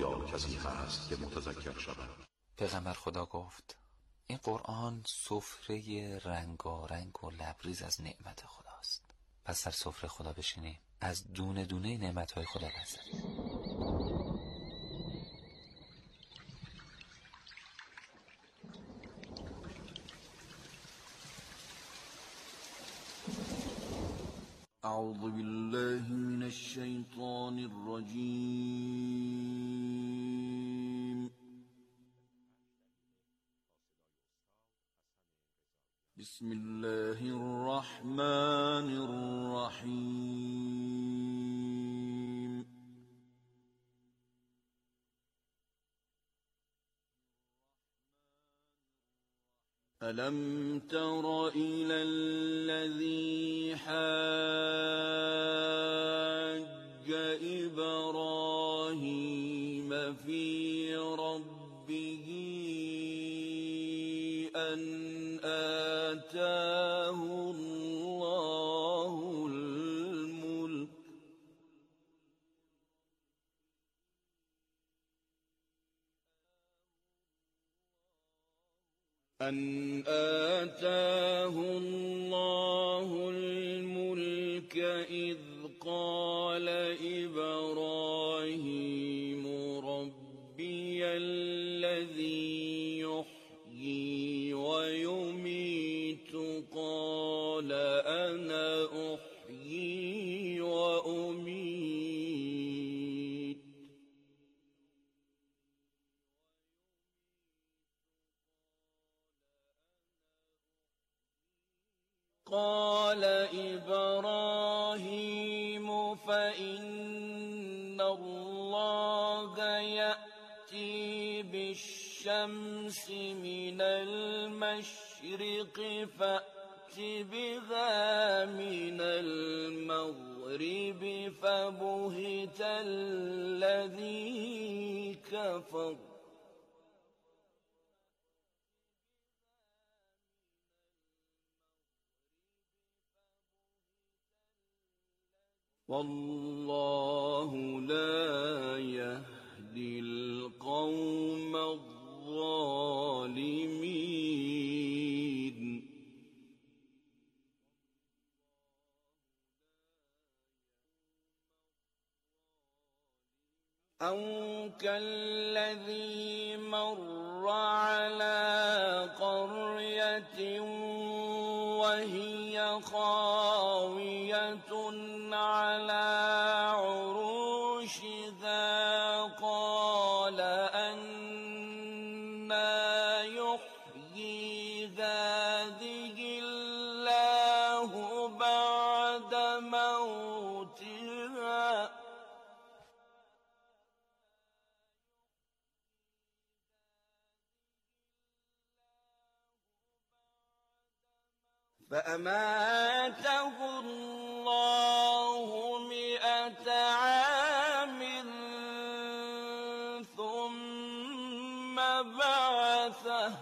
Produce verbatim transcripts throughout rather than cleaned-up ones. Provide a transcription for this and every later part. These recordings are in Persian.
آیا کسی هست که متذکر شود؟ پیغمبر خدا گفت این قرآن سفره رنگارنگ و لبریز از نعمت خداست. پس در سفره خدا بشینیم، از دونه دونه نعمتهای خدا بزنیم. اعوذ بالله من الشیطان الرجیم. بسم الله الرحمن الرحیم. ألم تر إلى الذي حاج إبراهيم في ربه أن آتاه الله الملك أن آتاه الله الملك إذ قال إبراهيم ربي الذي يحيي ويميت قال أنا أحيي وأميت قال إبراهيم فإن الله يأتي بالشمس من المشرق فأت بها من المغرب فبهت الذي كفر والله لا يهدي القوم الظالمين. أو كالذي مر على قرية وهي خاوية على عروشها قال أنى يحيي هذه الله بعد موتها فأماته الله مئة عام ثم بعثه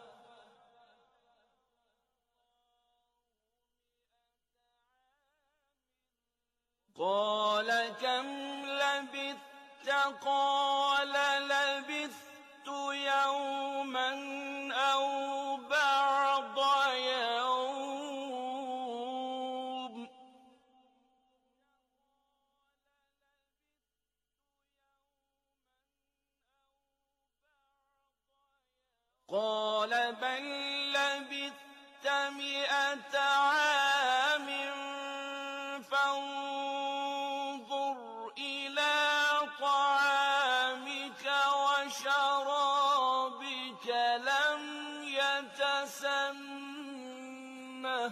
قال كم لبثت قال لبثت يوما أو بعض يوم قال بل لبثت مئة عام فانظر إلى طعامك وشرابك لم يتسنه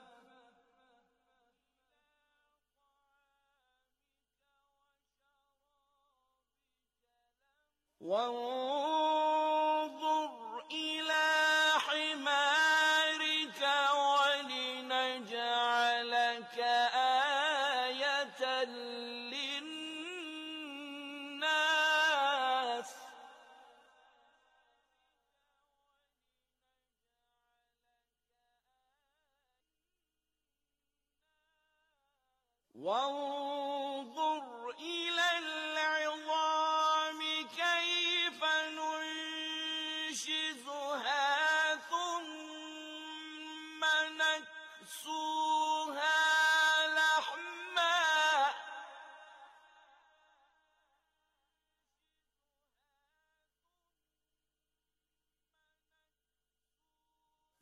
وانظر إلى حمارك ولنجعلك آية للناس وانظر إلى العظام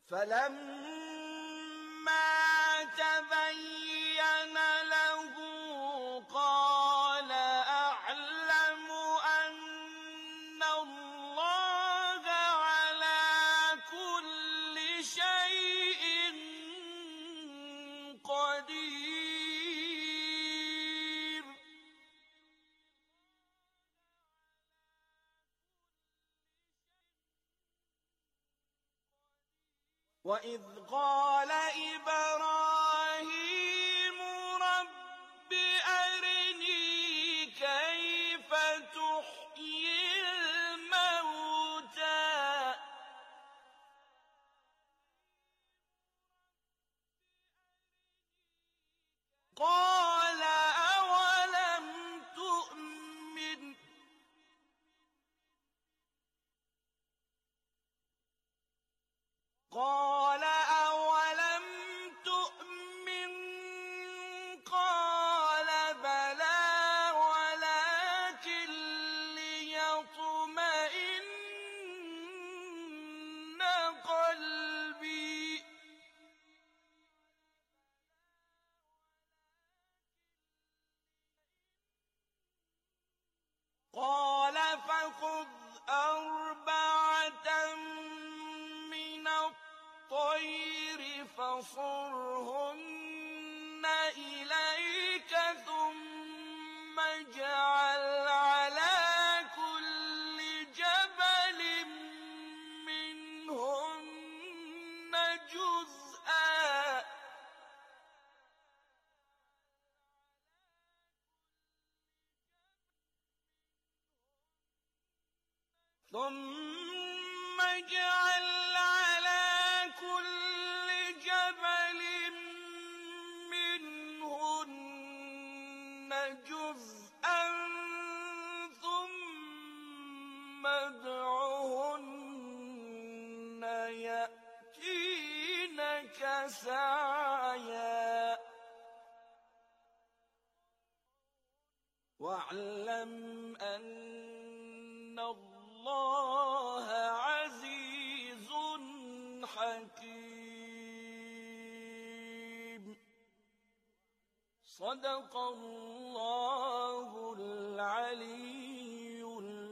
فلما تبين له قال أعلم أن الله على كل شيء قدير. وإذ قال إبراهيم رب أرني كيف تحيي الموتى قال أولم تؤمن قال أولم تؤمن قال بلى ولكن ليطمئن قلبي قال فخذ أربعة من الطير فصرهن إليك ثم اجعل على كل جبل منهن جزءا ثم اجعل على كل جبل منهن جزءا ثم ادعهن يأتينك سعيا واعلم أن الله عزيز حكيم. صدق الله العلي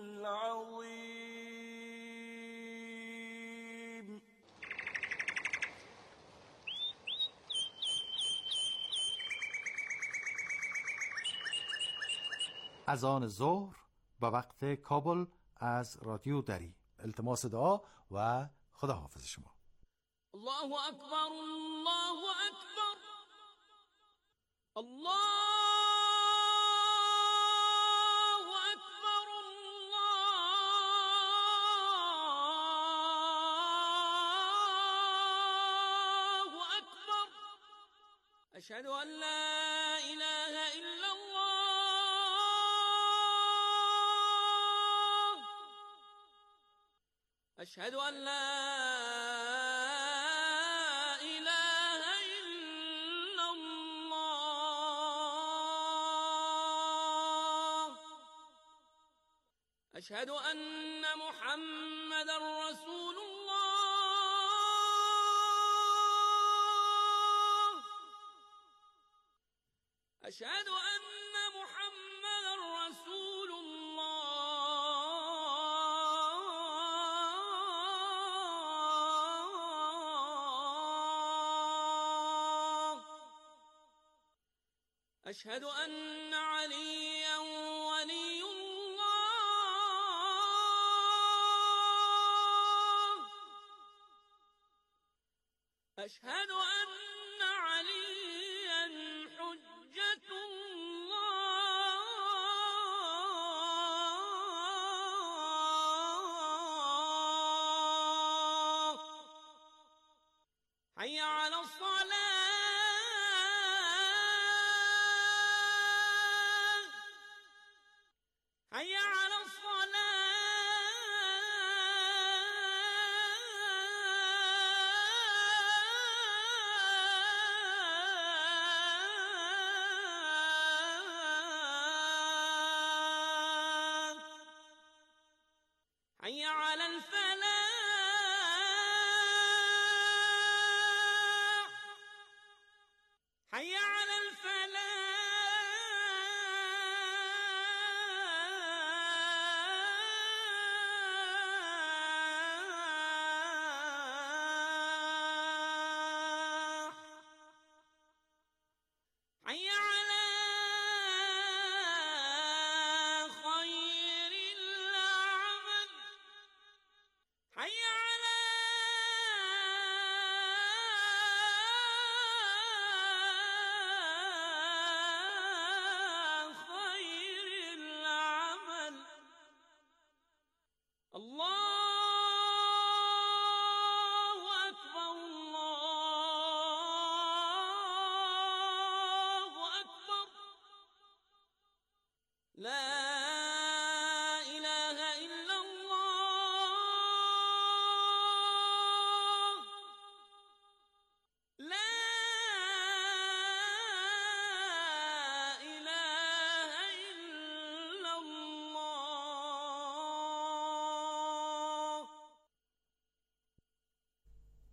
العظيم. اذان ظهر به وقت کابل از رادیو دری. التماس دعا و خداحافظ شما. الله اکبر الله اکبر الله اکبر الله اکبر. اشهد ان لا اله الا الله أشهد أن لا إله إلا الله أشهد أن محمدا رسول الله أشهد أن محمدا رسول الله أشهد أن عليا ولي الله أشهد أن عليا حجة الله. حي على الصلاة حي على الصلاة حي على الفلاح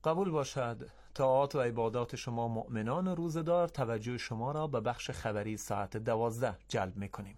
قبول باشد. طاعات و عبادات شما مؤمنان روزدار توجه شما را به بخش خبری ساعت دوازده جلب می‌کنیم.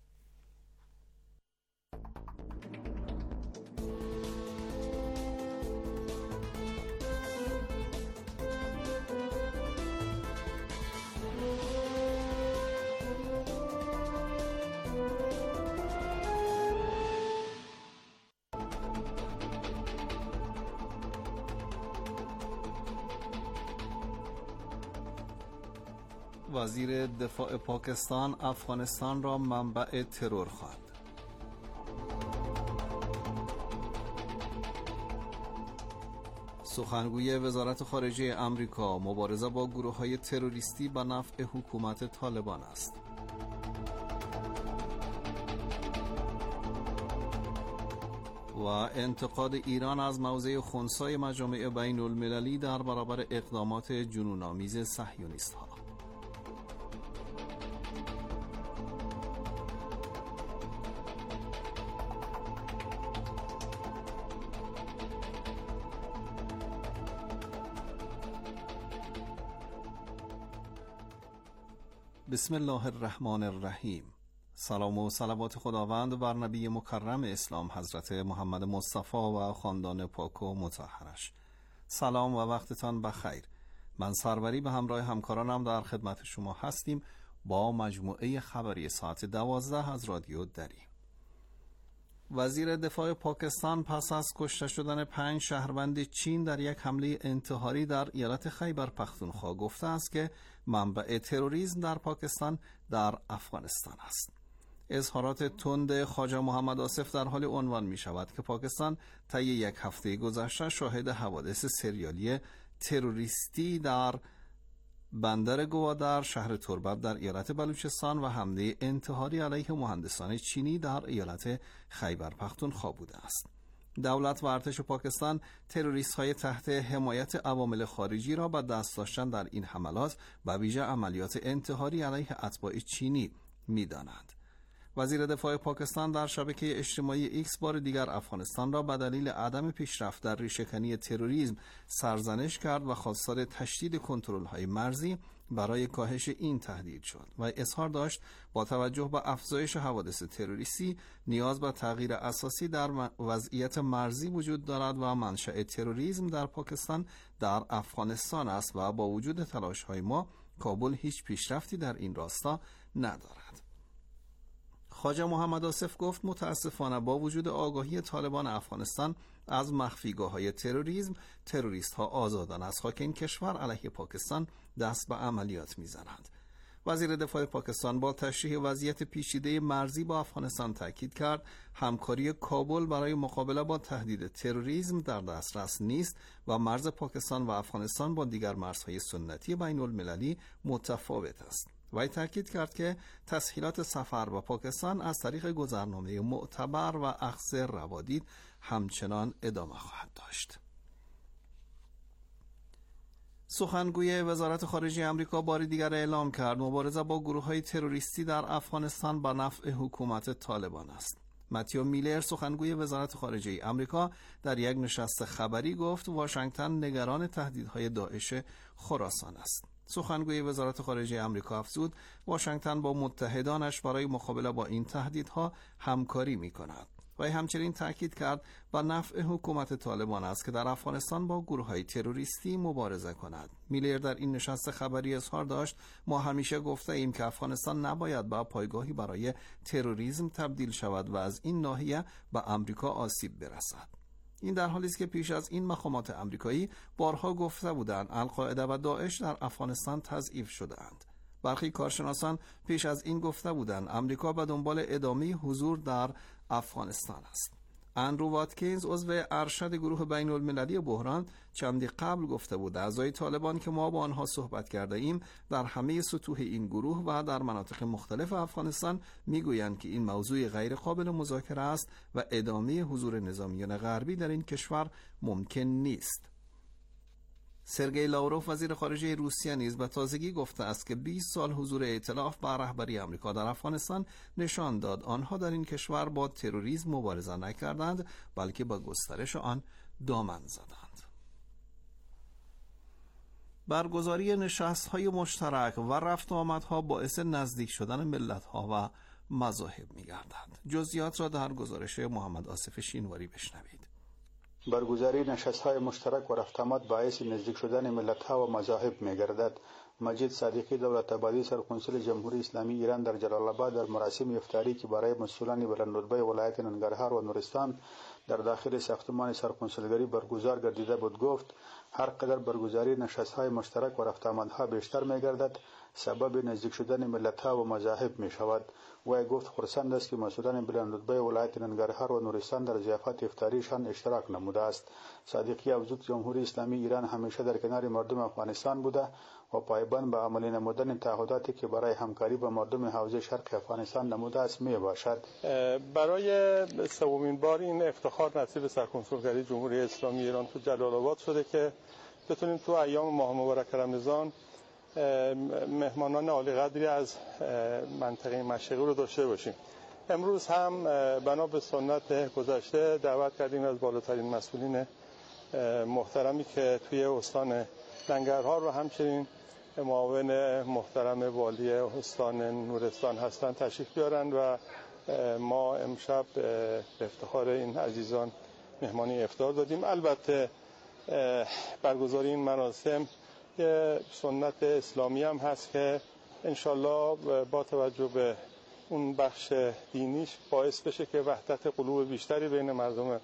وزیر دفاع پاکستان افغانستان را منبع ترور خواند. سخنگوی وزارت خارجه امریکا: مبارزه با گروه‌های تروریستی به نفع حکومت طالبان است. و انتقاد ایران از موضع خنثی مجامع بین المللی در برابر اقدامات جنون‌آمیز صهیونیست‌ها. بسم الله الرحمن الرحیم. سلام و صلوات خداوند بر نبی مکرم اسلام حضرت محمد مصطفی و خاندان پاک و مطهرش. سلام و وقتتان بخیر. من سروری به همراه همکارانم در خدمت شما هستیم با مجموعه خبری ساعت دوازده از رادیو دری. وزیر دفاع پاکستان پس از کشته شدن پنج شهروند چین در یک حمله انتحاری در ایالت خیبر پختونخوا گفته است که منبع تروریسم در پاکستان در افغانستان است. اظهارات تند خواجه محمد آصف در حال عنوان می شود که پاکستان طی یک هفته گذشته شاهد حوادث سریالی تروریستی در بندر گوادر، شهر تربت در ایالت بلوچستان و حمله انتحاری علیه مهندسان چینی در ایالت خیبر پختونخوا بوده است. دولت و ارتش پاکستان تروریست‌های تحت حمایت عوامل خارجی را به دست داشتن در این حملات و ویژه عملیات انتحاری علیه اتباع چینی می‌دانند. وزیر دفاع پاکستان در شبکه اجتماعی ایکس بار دیگر افغانستان را به دلیل عدم پیشرفت در ریشه‌کنی تروریسم سرزنش کرد و خواستار تشدید کنترل‌های مرزی برای کاهش این تهدید شد و اظهار داشت با توجه به افزایش حوادث تروریستی نیاز به تغییر اساسی در وضعیت مرزی وجود دارد و منشأ تروریسم در پاکستان در افغانستان است و با وجود تلاش‌های ما کابل هیچ پیشرفتی در این راستا ندارد. خواجه محمد آصف گفت متاسفانه با وجود آگاهی طالبان افغانستان از مخفیگاه‌های تروریسم، تروریست‌ها آزادانه از خاک این کشور علیه پاکستان دست به عملیات می‌زنند. وزیر دفاع پاکستان با تشریح وضعیت پیچیده مرزی با افغانستان تاکید کرد همکاری کابل برای مقابله با تهدید تروریسم در دسترس نیست و مرز پاکستان و افغانستان با دیگر مرزهای سنتی بین المللی متفاوت است. وی تاکید کرد که تسهیلات سفر به پاکستان از طریق گذرنامه معتبر و اخذ روادید همچنان ادامه خواهد داشت. سخنگوی وزارت خارجه آمریکا بار دیگر اعلام کرد مبارزه با گروه‌های تروریستی در افغانستان به نفع حکومت طالبان است. متیو میلر سخنگوی وزارت خارجه آمریکا در یک نشست خبری گفت واشنگتن نگران تهدیدهای داعش خراسان است. سخنگوی وزارت خارجه آمریکا افزود واشنگتن با متحدانش برای مقابله با این تهدیدها همکاری می‌کند و همچنین تاکید کرد با نفع حکومت طالبان است که در افغانستان با گروه‌های تروریستی مبارزه کند. میلر در این نشست خبری اظهار داشت ما همیشه گفته ایم که افغانستان نباید به پایگاهی برای تروریسم تبدیل شود و از این ناحیه به آمریکا آسیب برسد. این در حالی است که پیش از این مقامات آمریکایی بارها گفته بودند القاعده و داعش در افغانستان تضعیف شده‌اند. برخی کارشناسان پیش از این گفته بودند آمریکا به دنبال ادامه حضور در افغانستان است. اندرو واتکینز عضو ارشد گروه بین المللی بحران چندی قبل گفته بود اعضای طالبان که ما با آنها صحبت کرده ایم در همه سطوح این گروه و در مناطق مختلف افغانستان میگویند که این موضوع غیر قابل مذاکره است و ادامه حضور نظامیان غربی در این کشور ممکن نیست. سرگئی لاوروف وزیر خارجه روسیه نیز به تازگی گفته است که بیست سال حضور ائتلاف با رهبری آمریکا در افغانستان نشان داد آنها در این کشور با تروریسم مبارزه نکردند بلکه با گسترش آن دامن زدند. برگزاری نشست‌های مشترک و رفت و آمدها باعث نزدیک شدن ملت‌ها و مذاهب می‌گردد. جزئیات را در گزارش محمد آصف شینواری بشنوید. برگزاری نشست‌های مشترک و رفت آمد باعث نزدیک شدن ملت‌ها و مذاهب می‌گردد. مجید صادقی دولت‌آبادی سرکنسول جمهوری اسلامی ایران در جلال آباد در مراسم افطاری که برای مسئولان بلندرتبه ولایت ننگرهار و نورستان در داخل ساختمان سرکنسولگری برگزار گردیده بود گفت هر قدر برگزاری نشست‌های مشترک و رفت آمدها بیشتر می‌گردد سبب نزدیک شدن ملت‌ها و مذاهب می‌شود. وی گفت خرسند است که مسئولان بلندرتبه ولایت ننگرهار و نورستان در ضیافت افطاریشان اشتراک نموده است. صادقی افزود جمهوری اسلامی ایران همیشه در کنار مردم افغانستان بوده و پایبند به عملی نمودن تعهداتی که برای همکاری با مردم حوزه شرق افغانستان نموده است می باشد. برای سومین بار این افتخار نصیب سرکنسولگری جمهوری اسلامی ایران تو جلال آباد شده که بتونیم تو ایام ماه مبارک رمضان مهمانان عالی قدری از منطقه مشرقی رو داشته باشیم. امروز هم بنا به سنت گذشته دعوت کردیم از بالاترین مسئولین محترمی که توی استان ننگرهار و همچنین معاون محترم والی استان نورستان هستند تشریف بیارند و ما امشب به افتخار این عزیزان مهمانی افطار دادیم. البته برگزاری این مراسم یه سنت اسلامی هم هست که انشالله با توجه به اون بخش دینیش باعث بشه که وحدت قلوب بیشتری بین مردم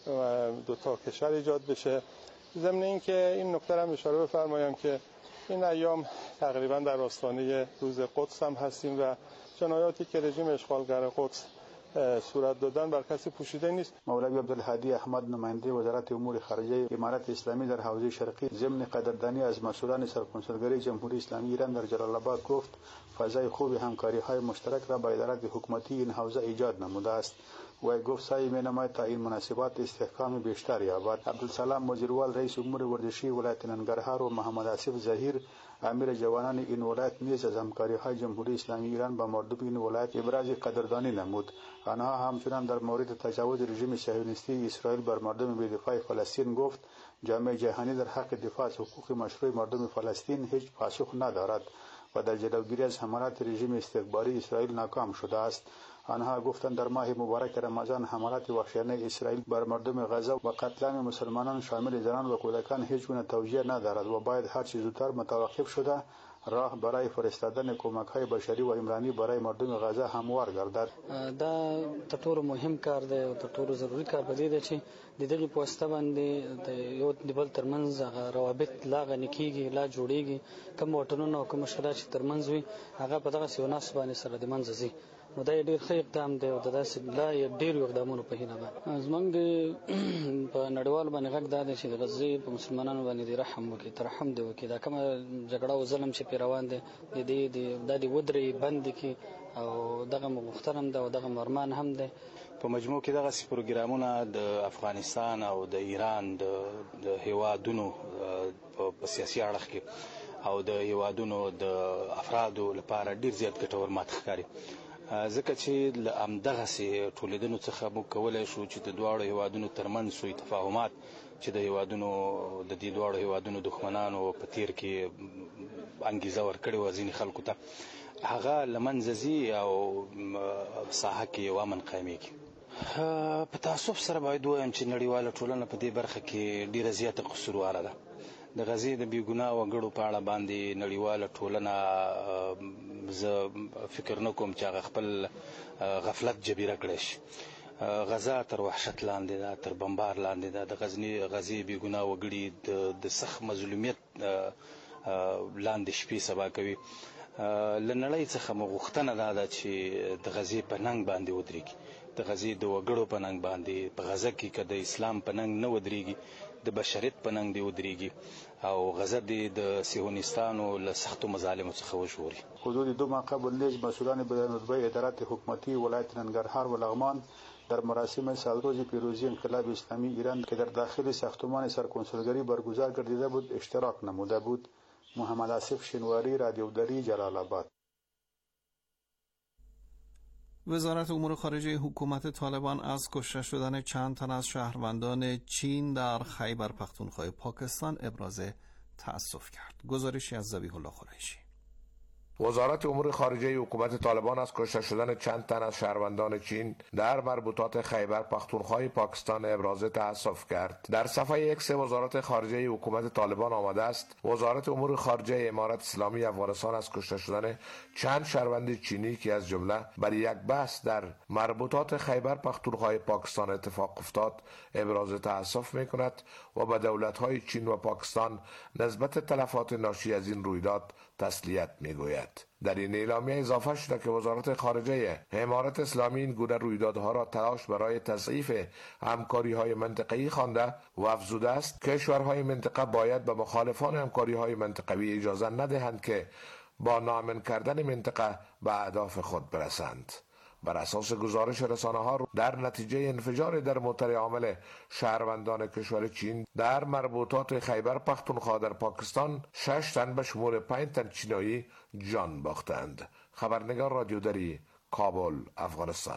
دو تا کشور ایجاد بشه. ضمن اینکه این نکته هم اشاره بفرمایم که این ایام تقریبا در آستانه روز قدس هم هستیم و جنایاتی که رژیم اشغالگر قدس صورت دادن بر کسی پوشیده نیست. مولوی عبدالهادی احمد نماینده وزارت امور خارجه امارت اسلامی در حوزه شرقی ضمن قدردانی از مسئولان سرکنسولگری جمهوری اسلامی ایران در جلال آباد گفت فضای خوب همکاری‌های مشترک را با ادارات حکومتی این حوزه ایجاد نموده است. وی گفت سعی می‌نماید تا این مناسبات استحکام بیشتر یابد. عبدالسلام مجروال رئیس امور ورزشی ولایت ننگرهار و محمد آصف ظهیر امیر جوانان این ولایت نیز از همکاری‌های جمهوری اسلامی ایران با مردم این ولایت ابراز قدردانی نمود. آنها همچنین در مورد تجاوز رژیم صهیونیستی اسرائیل بر مردم بی‌دفاع فلسطین گفت جامعه جهانی در حق دفاع از حقوق مشروع مردم فلسطین هیچ پاسخ ندارد و در جلوگیری از حملات رژیم استکباری اسرائیل ناکام شده است. آنها گفتند در ماه مبارک رمضان حملات وحشیانه اسرائیل بر مردم غزه و قتلعام مسلمانان شامل زنان و کودکان هیچ گونه توجیه ندارد و باید هر چه زودتر متوقف شده راه برای فرستادن کمک‌های بشری و عمرانی برای مردم غزه هموار گردد. دا تر ټولو مهم کار دی او تر ټولو ضروري کار به دی چې د دغې په واسطه باندې د یو د بل ترمنځ هغه روابط لا غني کېږي لا جوړېږي. کوم وطنونه او کوم مشکلات چې ترمنځ وي هغه په دغسې یو نسل باندې سره د منځه ځي. نو دا ډېر ښه اقدام دی او د داسې لا ډېرو اقدامونو په هیله به زموږ د په نړیوال باندې غږ دا دی چې د غزې په مسلمانانو باندې د رحم وکړي ترحم دې وکړي. دا کومه جګړه او ظلم چې پرې روان دی د دې دا دې ودرې بند کړي او دغه مغوښتنه هم ده او دغه مرمان هم دی. په مجموع کې دغسې پروګرامونه د افغانستان او د ایران د هیوادونو په سیاسي اړخ کې او د هیوادونو د افرادو لپاره ډېر زیات ګټور ماته ښکاري ځکه چې له همدغسې ټولېدنو څخه موږ کولی شو چې د دواړو هیوادونو ترمنځ سوء تفاهمات چې د هیوادونو د دې دواړو هیوادونو دښمنانو په تیر کې انګیزه ورکړې وه ځینې خلکو ته هغه له منځه ځي او ساحه کې یو امن قایمېږي. په تعصب سره باید ووایم چې نړیواله ټولنه په دې برخه کې ډېره زیاته قصورواره ده. د غزې د بېګناه وګړو په اړه باندې نړیواله ټولنه زه فکر نه کوم چې هغه خپل غفلت جبیره کړی شي. غزه تر وحشت لاندې ده، تر بمبار لاندې ده. د غزني غزې بېګناه وګړي د سخت مظلومیت لاندې شپې سبا کوي. له نړۍ څخه مو غوښتنه دا ده چې د غزې په ننګ باندې ودرېږي، د غزې د وګړو په ننګ باندې. په غزه کې که د اسلام په ننګ نه ودرېږي د بشریت په ننګ دې ودرېږي او غزه دې د صهیونیستانو له سختو مظالمو څخه وژغوري. حدود دو ماه قبل نیز مسئولان بلندرتبه ادارات حکومتی ولایت ننگرهار و لغمان در مراسم سالروز پیروزی انقلاب اسلامی ایران که در داخل ساختمان سرکنسولگری برگزار گردیده بود اشتراک نموده بود. محمد آصف شینواری، رادیو دری، جلال آباد. وزارت امور خارجه حکومت طالبان از کشته شدن چند تن از شهروندان چین در خیبر پختونخوا پاکستان ابراز تأسف کرد. گزارشی از ذبیح الله قریشی. وزارت امور خارجه حکومت طالبان از کشته شدن چند تن از شهروندان چین در مربوطات خیبر پختونخوا پاکستان ابراز تأسف کرد. در صفحه اکس وزارت خارجه حکومت طالبان آمده است وزارت امور خارجه امارت اسلامی افغانستان از کشته شدن چند شهروند چینی که از جمله بر یک بحث در مربوطات خیبر پختونخوا پاکستان اتفاق افتاد ابراز تأسف می‌کند و به دولت‌های چین و پاکستان نسبت تلفات ناشی از این رویداد تسلیت می‌گوید. در این اعلامیه اضافه شده که وزارت خارجه امارت اسلامی این گونه رویدادها را تلاش برای تضعیف همکاری‌های منطقه‌ای خوانده و افزوده است کشورهای منطقه باید به مخالفان همکاری‌های منطقوی اجازه ندهند که با ناامن کردن منطقه به اهداف خود برسند. بر اساس گزارش رسانه‌ها در نتیجه انفجار در موتر عامل شهروندان کشور چین در مربوطات خیبر پختونخوا در پاکستان شش تن به شمول پنج تن چینایی جان باختند. خبرنگار رادیو دری، کابل، افغانستان.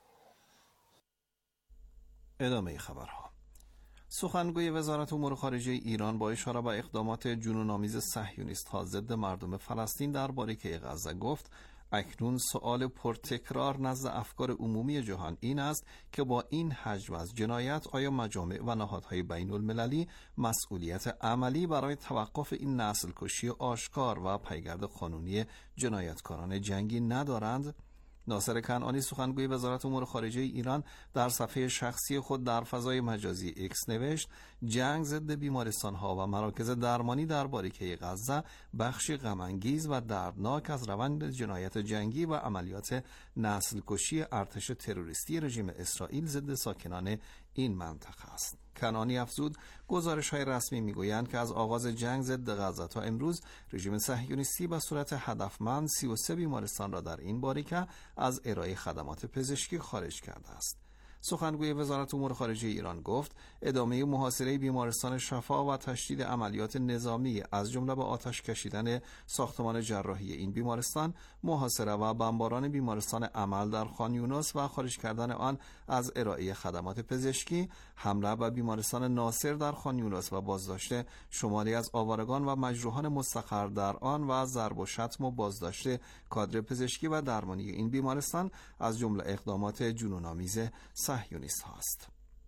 ادامه خبرها. سخنگوی وزارت امور خارجه ایران با اشاره به اقدامات جنون‌آمیز صهیونیست‌ها ضد مردم فلسطین در باریکه غزه گفت اکنون سؤال پرتکرار نزد افکار عمومی جهان این است که با این حجم از جنایت آیا مجامع و نهادهای بین المللی مسئولیت عملی برای توقف این نسل کشی آشکار و پیگرد قانونی جنایتکاران جنگی ندارند؟ ناصر کنعانی سخنگوی وزارت امور خارجه ایران در صفحه شخصی خود در فضای مجازی ایکس نوشت جنگ ضد بیمارستان‌ها و مراکز درمانی در باریکه غزه بخشی غم‌انگیز و دردناک از روند جنایت جنگی و عملیات نسل کشی ارتش تروریستی رژیم اسرائیل ضد ساکنان این منطقه است. کنعانی افزود گزارش‌های رسمی می‌گویند که از آغاز جنگ ضد غزه تا امروز رژیم صهیونیستی به صورت هدفمند سی و سه بیمارستان را در این باریکه از ارائه خدمات پزشکی خارج کرده است. سخنگوی وزارت امور خارجه ایران گفت ادامه محاصره بیمارستان شفا و تشدید عملیات نظامی از جمله به آتش کشیدن ساختمان جراحی این بیمارستان، محاصره و بمباران بیمارستان عمل در خان یونس و خارج کردن آن از ارائه خدمات پزشکی، حمله به بیمارستان ناصر در خان یونس و بازداشت شماری از آوارگان و مجروحان مستقر در آن و ضرب و شتم و بازداشت کادر پزشکی و درمانی این بیمارستان از جمله اقدامات جنون‌آمیز صهیونیست هاست.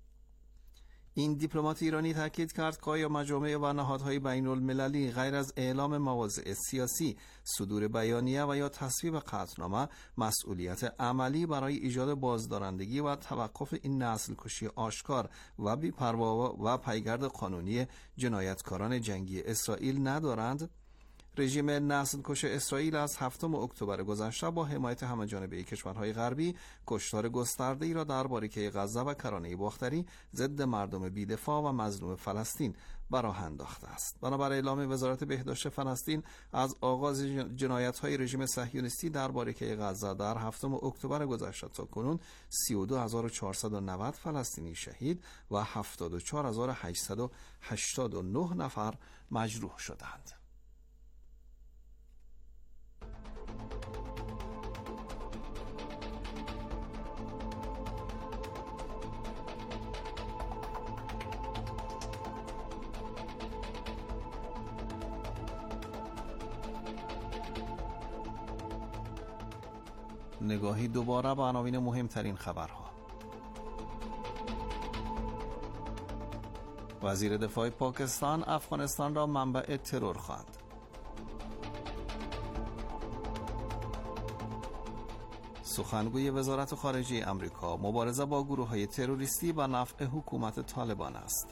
این دیپلمات ایرانی تاکید کرد که آیا مجامع و نهادهای بین المللی غیر از اعلام مواضع سیاسی، صدور بیانیه و یا تصویب قطعنامه مسئولیت عملی برای ایجاد بازدارندگی و توقف این نسل کشی آشکار و بی‌پروا و پیگرد قانونی جنایتکاران جنگی اسرائیل ندارند؟ رژیم نسل کش اسرائیل از هفتم اکتبر گذشته با حمایت همه‌جانبه کشورهای غربی کشتار گسترده‌ای را در باریکه غزه و کرانه باختری ضد مردم بی‌دفاع و مظلوم فلسطین به راه انداخته است. بنابر اعلام وزارت بهداشت فلسطین از آغاز جنایت‌های رژیم صهیونیستی در باریکه غزه در هفتم اکتبر گذشته تا کنون سی و دو هزار و چهارصد و نود فلسطینی شهید و هفتاد و چهار هزار و هشتصد و هشتاد و نه نفر مجروح شدند. نگاهی دوباره به عناوین مهمترین خبرها. وزیر دفاع پاکستان افغانستان را منبع ترور خواند. سخنگوی وزارت خارجه آمریکا مبارزه با گروه‌های تروریستی به نفع حکومت طالبان است.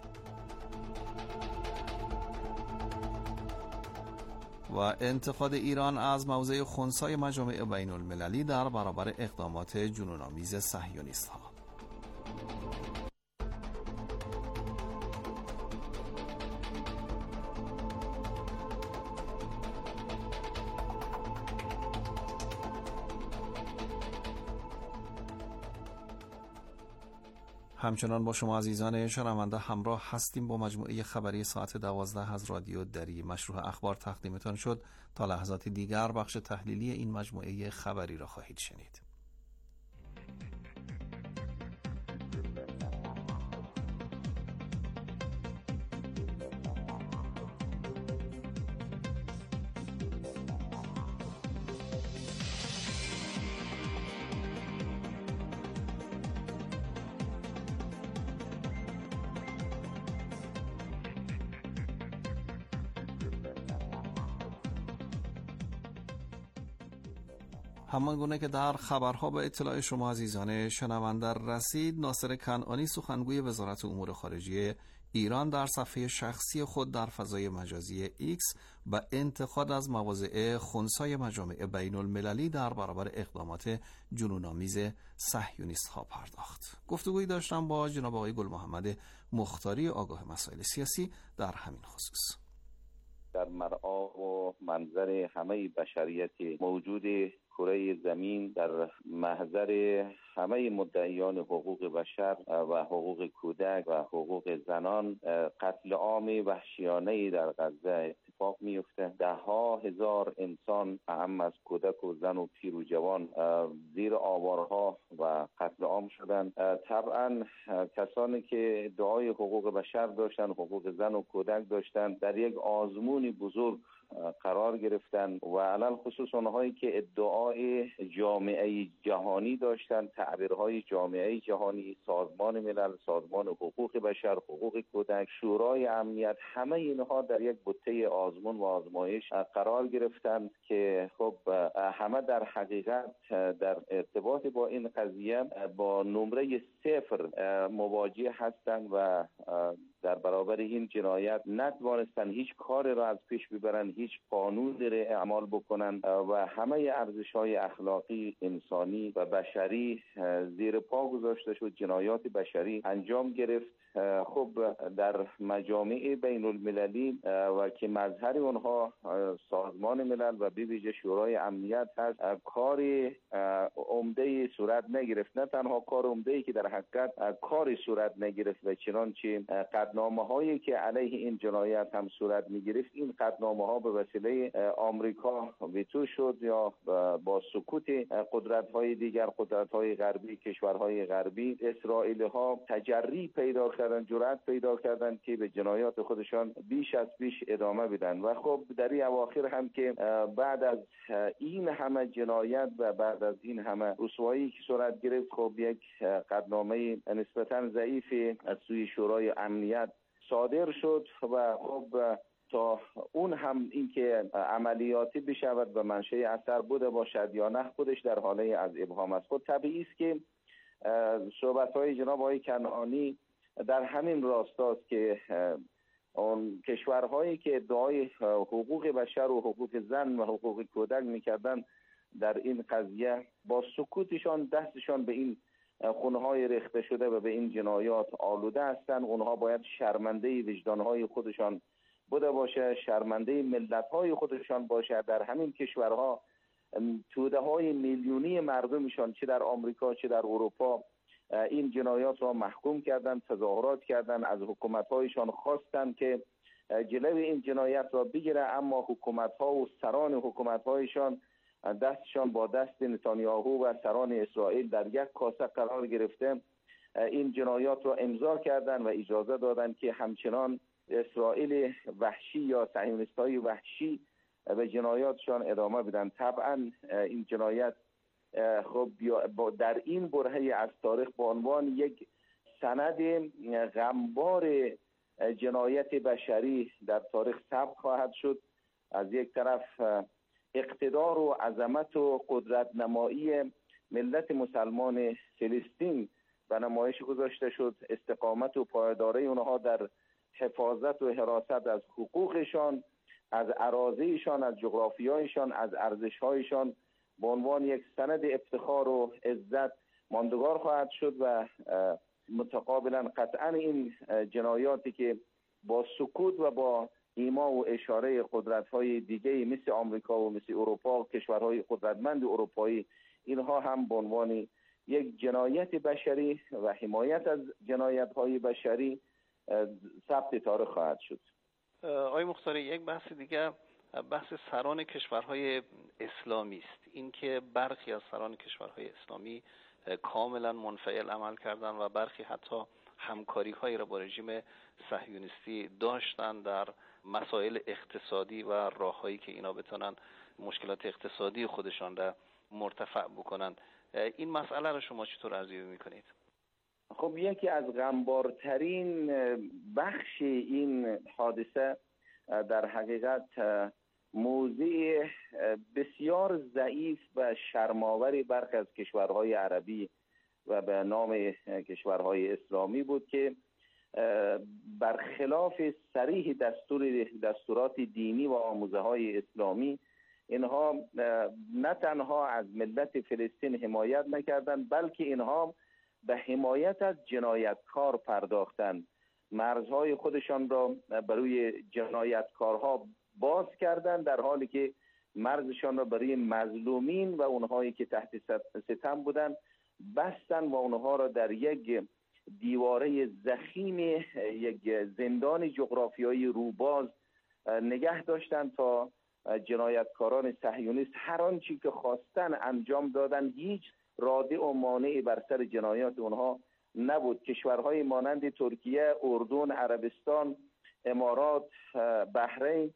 و انتقاد ایران از موضع خنثی مجامع بین المللی در برابر اقدامات جنون‌آمیز صهیونیست‌ها. همچنان با شما عزیزان شنونده همراه هستیم. با مجموعه خبری ساعت دوازده از رادیو دری مشروع اخبار تقدیمتان شد. تا لحظات دیگر بخش تحلیلی این مجموعه خبری را خواهید شنید. همان گونه که در خبرها به اطلاع شما عزیزان شنونده رسید، ناصر کنعانی سخنگوی وزارت امور خارجه ایران در صفحه شخصی خود در فضای مجازی ایکس به انتقاد از مواضع خنثی مجامع بین المللی در برابر اقدامات جنون‌آمیز صهیونیست ها پرداخت. گفتگویی داشتم با جناب آقای گل محمد مختاری آگاه مسائل سیاسی در همین خصوص. در مرعا و منظر همه بشریت موجود کره زمین، در محضر همه مدعیان حقوق بشر و حقوق کودک و حقوق زنان، قتل عام وحشیانه در غزه اتفاق میفته. ده ها هزار انسان اهم از کودک و زن و پیر و جوان زیر آوارها و قتل عام شدند. طبعا کسانی که ادعای حقوق بشر داشتن، حقوق زن و کودک داشتن، در یک آزمون بزرگ قرار گرفتن و علل خصوص اونهایی که ادعای جامعه جهانی داشتن، تعبیرهای جامعه جهانی، سازمان ملل، سازمان حقوق بشر، حقوق کودک، شورای امنیت، همه اینها در یک بوته آزمون و آزمایش قرار گرفتن که خب همه در حقیقت در ارتباط با این قضیه با نمره صفر مواجه هستند و در برابر این جنایت نتوانستن هیچ کار را از پیش ببرن، هیچ قانون را اعمال بکنن و همه ارزش‌های اخلاقی، انسانی و بشری زیر پا گذاشته شد. جنایات بشری انجام گرفت. خب در مجامع بین المللی و که مظهر اونها سازمان ملل و به ویژه شورای امنیت هست، کاری عمده صورت نگرفت. نه تنها کار عمده‌ای که در حقیقت کاری صورت نگرفت و چنانچه قطعنامه هایی که علیه این جنایت هم صورت میگرفت، این قطعنامه ها به وسیله آمریکا ویتو شد یا با سکوت قدرت های دیگر، قدرت های غربی، کشورهای غربی، اسرائیل ها تجری پیدا کردن، جرأت پیدا کردن که به جنایات خودشان بیش از پیش ادامه بدن. و خب در این اواخر هم که بعد از این همه جنایت و بعد از این همه رسوایی که صورت گرفت، خب یک قطعنامه نسبتا ضعیف از سوی شورای امنیت صادر شد و خب تا اون هم اینکه عملیاتی بشود و منشأ اثر بوده باشد یا نه، خودش در حاله از ابهام است. خود طبیعی است که صحبت‌های جناب آقای کنعانی در همین راستاست که اون کشورهایی که ادعای حقوق بشر و حقوق زن و حقوق کودک می‌کردند در این قضیه با سکوتشان دستشان به این خونهای ریخته شده و به این جنایات آلوده هستند. اونها باید شرمنده وجدانهای خودشان بوده باشه، شرمنده ملت‌های خودشان باشه. در همین کشورها توده های میلیونی مردمشان چه در آمریکا چه در اروپا این جنایات را محکوم کردند، تظاهرات کردند، از حکومت‌هایشان خواستند که جلوی این جنایت را بگیره، اما حکومت‌ها و سران حکومت‌هایشان دستشان با دست نتانیاهو و سران اسرائیل در یک کاسه قرار گرفته این جنایات را امضا کردند و اجازه دادند که همچنان اسرائیل وحشی یا صهیونیست‌های وحشی به جنایاتشان ادامه بدن. طبعا این جنایت خب در این برهه از تاریخ به عنوان یک سند غمبار جنایت بشری در تاریخ ثبت خواهد شد. از یک طرف اقتدار و عظمت و قدرت نمایی ملت مسلمان فلسطین به نمایش گذاشته شد، استقامت و پایداری اونها در حفاظت و حراست از حقوقشان، از اراضیشان، از جغرافیایشان، از ارزش‌هایشان به عنوان یک سند افتخار و عزت ماندگار خواهد شد و متقابلا قطعا این جنایاتی که با سکوت و با ایما و اشاره قدرت‌های دیگه مثل آمریکا و مثل اروپا، کشورهای قدرتمند اروپایی، اینها هم به عنوان یک جنایت بشری و حمایت از جنایت‌های بشری ثبت تاریخ خواهد شد. آقای مختاری، یک بحث دیگه بحث سران کشورهای اسلامی است. اینکه برخی از سران کشورهای اسلامی کاملا منفعل عمل کردن و برخی حتی همکاری‌هایی را با رژیم صهیونیستی داشتن در مسائل اقتصادی و راه‌هایی که اینا بتونن مشکلات اقتصادی خودشان را مرتفع بکنن. این مسئله را شما چطور ارزیابی می‌کنید؟ خب یکی از غمبارترین بخش این حادثه در حقیقت موضع بسیار ضعیف و شرم‌آور برخی از کشورهای عربی و به نام کشورهای اسلامی بود که برخلاف صریح دستور دستورات دینی و آموزه‌های اسلامی اینها نه تنها از ملت فلسطین حمایت نکردند، بلکه اینها به حمایت از جنایتکار پرداختند. مرزهای خودشان را برای جنایتکارها باز کردند، در حالی که مرزشان را برای مظلومین و اونهایی که تحت ستم بودند بستن و اونها را در یک دیواره ضخیم، یک زندان جغرافیایی روباز نگه داشتن تا جنایتکاران صهیونیست هر آنچه که خواستن انجام دادن. هیچ رادع و مانعی بر سر جنایات اونها نبود. کشورهای مانند ترکیه، اردن، عربستان، امارات، بحرین،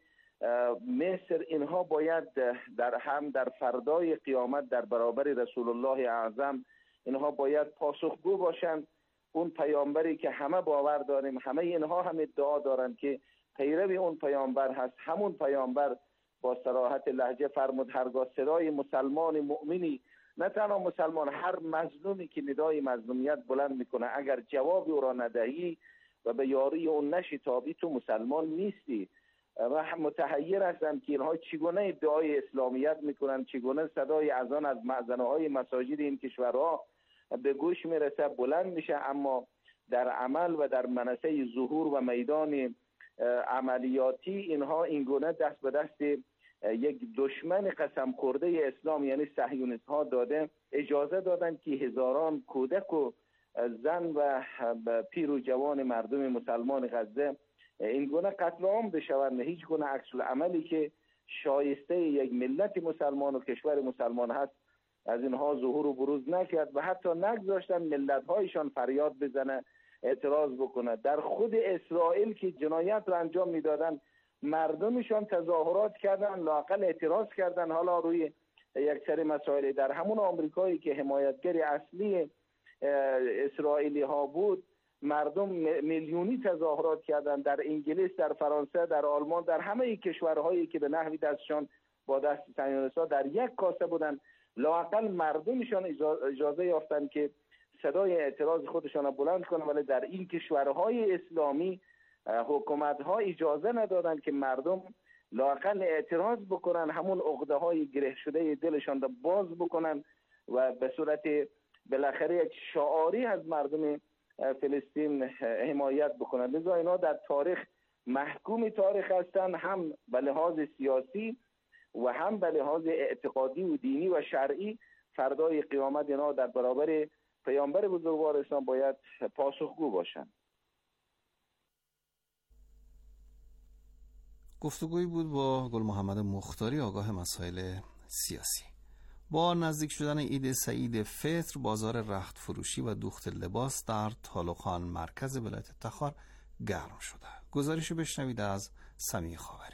مصر، اینها باید در هم در فردای قیامت در برابر رسول الله اعظم اینها باید پاسخگو باشند. اون پیامبری که همه باور داریم، همه اینها هم ادعا دارند که پیرو اون پیامبر هست، همون پیامبر با صراحت لهجه فرمود هرگاه صدای مسلمان مؤمنی، نه تنها مسلمان، هر مظلومی که ندای مظلومیت بلند میکنه اگر جواب او را ندهی و به یاری اون نشتابی تو مسلمان نیستی. و متحیر هستم که اینها چگونه ادعای اسلامیت میکنن، چگونه صدای اذان از مأذنه های مساجد این کشورها به گوش میرسه، بلند میشه، اما در عمل و در منصه ظهور و میدان عملیاتی اینها اینگونه دست به دست یک دشمن قسم خورده اسلام یعنی صهیونیست ها داده اجازه دادن که هزاران کودک و زن و پیر و جوان مردم مسلمان غزه اینگونه قتل عام بشوند. هیچ گونه عکس العملی که شایسته یک ملت مسلمان و کشور مسلمان هست از اینها ظهور و بروز نکرد و حتی نگذاشتن ملت هایشان فریاد بزنه، اعتراض بکنه. در خود اسرائیل که جنایت رو انجام میدادن مردمشان تظاهرات کردن، لااقل اعتراض کردن. حالا روی یک سری مسائل در همون آمریکایی که حمایتگر اصلی اسرائیلی ها بود مردم میلیونی تظاهرات کردن. در انگلیس، در فرانسه، در آلمان، در همه کشورهایی که به نحوی دستشان با دست صهیونیست‌ها در یک کاسه بودن، لااقل مردمشان اجازه یافتن که صدای اعتراض خودشان را بلند کنن. ولی در این کشورهای اسلامی حکومت‌ها اجازه ندادن که مردم لااقل اعتراض بکنن، همون عقده‌های گره شده دلشان را باز بکنن و به صورت بالاخره یک شعاری از مردم فلسطین حمایت بکنن. لذا اینا در تاریخ محکوم تاریخ هستند، هم به لحاظ سیاسی و هم به لحاظ اعتقادی و دینی و شرعی. فردای قیامت اینا در برابر پیامبر بزرگوار اسلام باید پاسخگو باشند. گفتگویی بود با گل محمد مختاری، آگاه مسائل سیاسی. با نزدیک شدن عید سعید فطر بازار رخت فروشی و دوخت لباس در طالقان مرکز ولایت تخار گرم شده. گزارشی بشنوید از سمیع خاوری.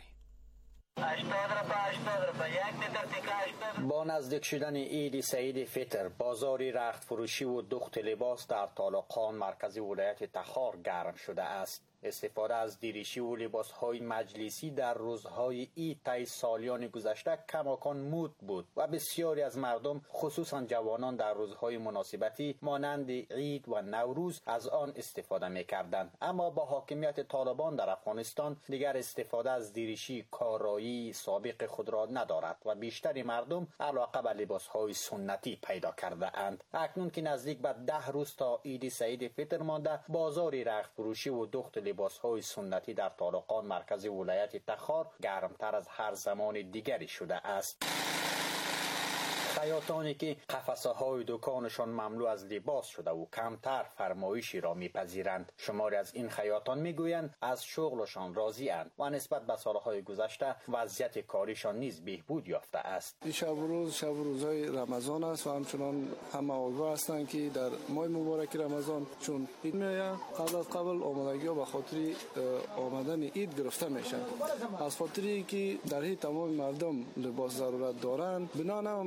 با نزدیک شدن عید سعید فطر بازار رخت فروشی و دوخت لباس در طالقان مرکز ولایت تخار گرم شده است. استفاده از دیریشی و لباس‌های مجلسی در روزهای عید طی سالیان گذشته کماکان مد بود و بسیاری از مردم خصوصا جوانان در روزهای مناسبتی مانند عید و نوروز از آن استفاده می‌کردند. اما با حاکمیت طالبان در افغانستان دیگر استفاده از دیریشی کارایی سابق خود را ندارد و بیشتر مردم علاقه به لباس‌های سنتی پیدا کرده اند. اکنون که نزدیک به ده روز تا عید سعید فطر مانده، بازار رخت فروشی و دوخت لباس‌های سنتی در طالقان مرکز ولایت تخار گرمتر از هر زمان دیگری شده است. خیاطانی که قفسه های دکانشان مملو از لباس شده و کمتر فرمایشی را میپذیرند. شماری از این خیاطان میگویند از شغلشان راضی اند و نسبت به سالهای گذشته وضعیت کاریشان نیز بهبود یافته است. این شب و روز شب و روزهای رمضان است و همچنان همه آگاه هستند که در ماه مبارک رمضان چون عید میآید قبل از قبل آمادگی ها به خاطر آمدن عید گرفته میشن. از خاطری که در این تمام مردم لباس ضرورت دارند بنا مردم از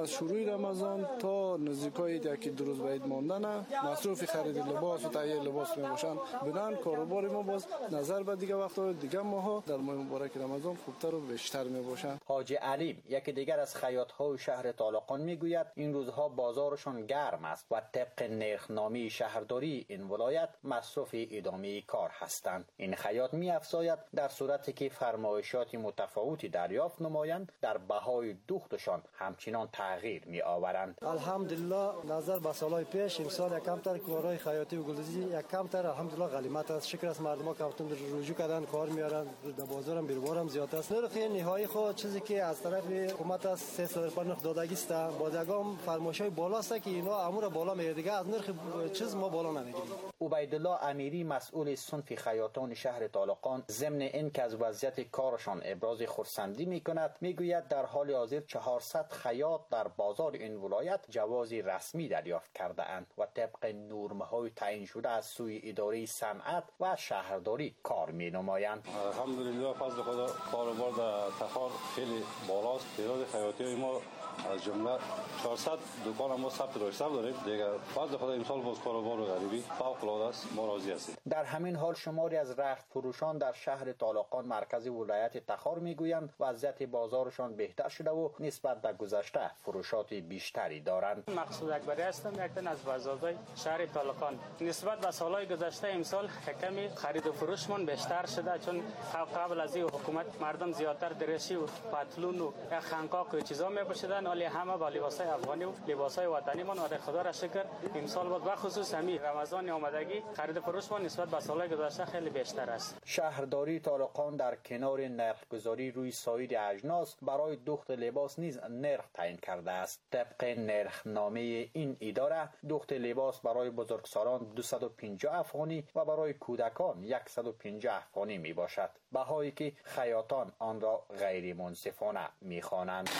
از شروع رمضان تا نزدیکای یکی دو روز بعد ماندن مصروف خرید لباس و تهیه لباس میباشن. بنان کاروبار ما باز نظر به دیگه وقتا دیگه ماها در ماه مبارک رمضان خوبتر و بیشتر میباشن. حاجی علیم یکی دیگر از خیاط‌های شهر طالقان میگوید این روزها بازارشان گرم است و طبق نرخنامه شهرداری این ولایت مصروف ادامه کار هستند. این خیاط می‌افزاید در صورتی که فرمایشات متفاوتی دریافت نمایند در بهای دوختشان همچنان تغییر می‌آورند. الحمدلله نظر به سالهای پیش امسال یک کمتر کارهای خیاطی و گلدوزی یک کمتر الحمدلله غنیمت است. شکر است مردم ها کمتر رجوع کردن کار میارن در بازارم بیروبارم زیاد است. نرخ نهایی خود چیزی که از طرف حکومت است سه هزار نرخ دادگی است. بازگام فرمایشای بالا است که اینا امور بالا میاد دیگه از نرخ چیز ما بالا نمیگیریم. عبیدالله امیری مسئول صنف خیاطان شهر طالقان ضمن اینکه از وضعیت کارشان ابراز خرسندی میکند میگوید در حال حاضر چهارصد خیاط در بازار این ولایت جوازی رسمی دریافت کرده اند و طبق نرم‌های تعیین شده از سوی اداره صنعت و شهرداری کار می‌نمایند. الحمدلله فضل خدا کاروبار در تخار خیلی بالاست. تعداد خیاطی ما از جمله چهارصد دکان ما ثبت رشته داریم دیگه. فضل خدا امسال باز کاروبار و غریبی فوق العاده است. ما راضی هستیم. در همین حال شماری از رخت فروشان در شهر طالقان مرکز ولایت تخار میگویند وضعیت بازارشان بهتر شده و نسبت به گذشته فروشات بیشتری دارند. مقصود اکبری هستم، یک تن از بازارهای شهر طالقان. نسبت به سالهای گذشته امسال کمی خرید و فروشمان بیشتر شده، چون قبل از این حکومت مردم زیادتر درشی و پتلون و خنقاق و چیزا میپوشیدن، ولی همه با لباسای افغانی و لباسای وطنی من و خدا را شکر امسال بود به خصوص همین رمضان آمدگی خرید و فروش ما نسبت به سالهای گذشته خیلی بیشتر است. شهرداری طالقان در کنار نرخگذاری روی سایر اجناس برای دوخت لباس نیز نرخ تعیین کرده است. طبق نرخنامه این اداره دوخت لباس برای بزرگسالان دویست و پنجاه افغانی و برای کودکان صد و پنجاه افغانی می باشد، بهایی که خیاطان آن را غیر منصفانه می خوانند.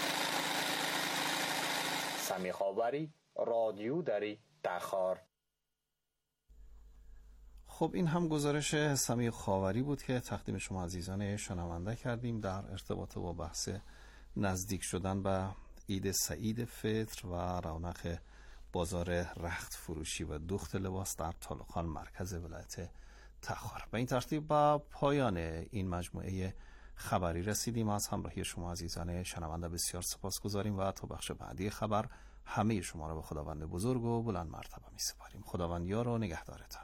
سمی خاوری، رادیو دری، تخار. خب این هم گزارش سمی خاوری بود که تقدیم شما عزیزان شنونده کردیم در ارتباط با بحث نزدیک شدن به عید سعید فطر و رونق بازار رخت فروشی و دوخت لباس در طالقان مرکز ولایت تخار. به این ترتیب با پایان این مجموعه خبری رسیدیم. از همراهی شما عزیزان شنونده بسیار سپاسگزاریم و تا بخش بعدی خبر همه شما را به خداوند بزرگ و بلند مرتبه می سپاریم. خداوند یار و نگهدارتان.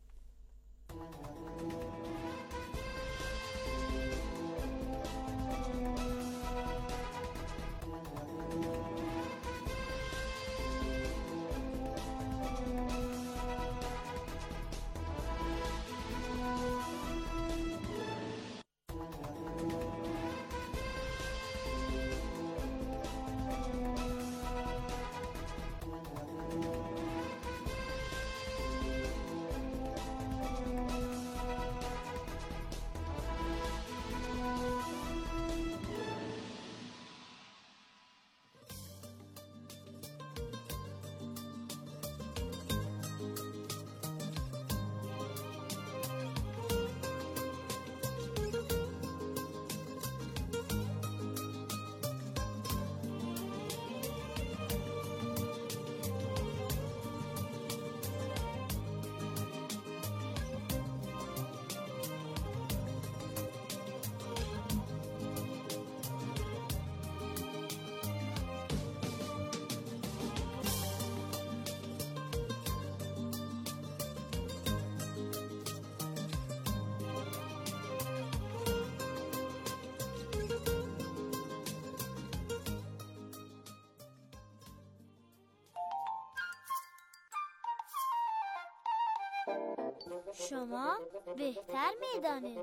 شما بهتر میدانید.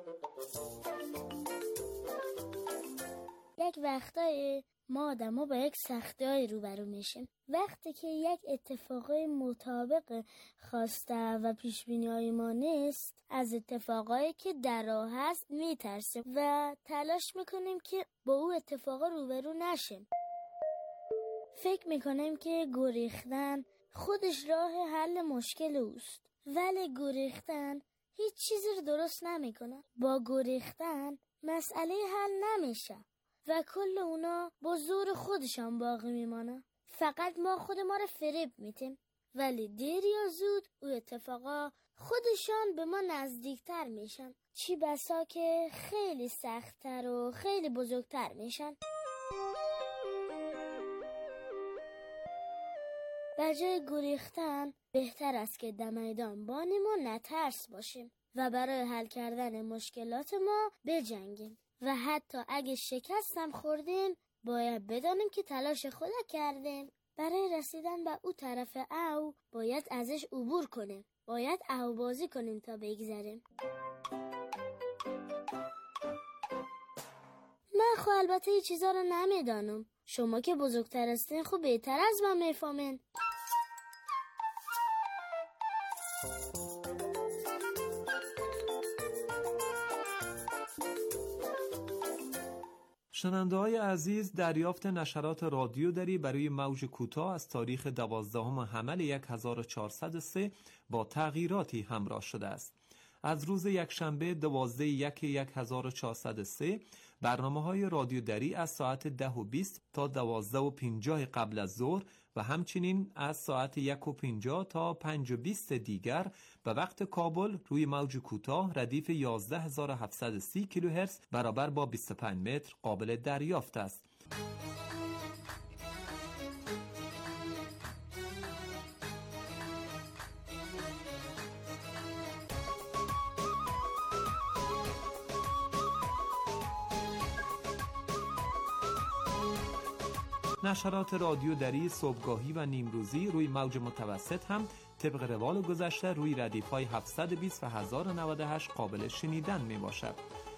یک وقتای ما آدم با یک سختی های روبرو میشیم. وقتی که یک اتفاقای مطابق خواسته و پیشبینی های ما نیست، از اتفاقایی که در راه هست میترسیم و تلاش میکنیم که با او اتفاقا روبرو نشیم. فکر میکنیم که گریختن خودش راه حل مشکل اوست، ولی گریختن هیچ چیزی رو درست نمیکنه. با گریختن مسئله حل نمیشه، و کل اونا با زور خودشان باقی میمانه. فقط ما خود ما رو فریب میتیم، ولی دیر یا زود او اتفاقا خودشان به ما نزدیکتر میشن، چی بسا که خیلی سختتر و خیلی بزرگتر میشن. بجای گریختن بهتر است که در میدان بانیم و نترس باشیم و برای حل کردن مشکلات ما بجنگیم و حتی اگه شکست هم خوردیم باید بدانیم که تلاش خود کردیم. برای رسیدن به او طرف او باید ازش عبور کنیم، باید او بازی کنیم تا بگذریم. من خب البته این چیزا رو نمیدانم، شما که بزرگتر هستین خب بهتر از من میفهمین. شنونده های عزیز، دریافت نشرات رادیو دری برای موج کوتاه از تاریخ دوازدهم حمل هزار و چهارصد و سه با تغییراتی همراه شده است. از روز یکشنبه دوازده یک هزار و چهارصد و سه برنامه های رادیو دری از ساعت ده و بیست تا دوازده و پنجاه قبل از ظهر و همچنین از ساعت یک و پنجاه تا پنج و بیست دیگر به وقت کابل روی موج کوتاه ردیف یازده هزار و هفتصد و سی کیلوهرتز برابر با بیست و پنج متر قابل دریافت است. نشرات رادیو دری صبحگاهی و نیمروزی روی موج متوسط هم طبق روال گذشته روی ردیف‌های هفتصد و بیست و هزار و نود و هشت قابل شنیدن می باشد.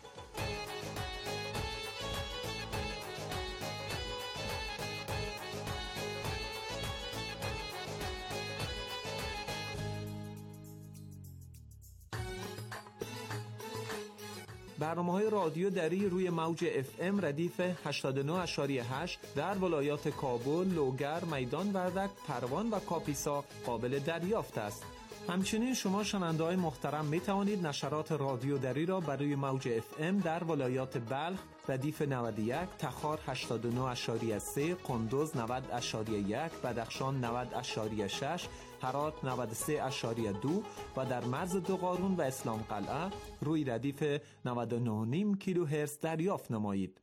برنامه‌های رادیو دری روی موج اف ام ردیف هشتاد و نه ممیز هشت در ولایات کابل، لوگر، میدان وردک، پروان و کاپیسا قابل دریافت است. همچنین شما شنونده‌های محترم می توانید نشرات رادیو دری را برای موج اف ام در ولایات بلخ ردیف نود و یک، تخار هشتاد و نه ممیز سه، قندوز نود ممیز یک، بدخشان نود ممیز شش، هرات نود و سه ممیز دو و در مرز دو قارون و اسلام قلعه روی ردیف نود و نه و نیم کیلوهرتز دریافت نمایید.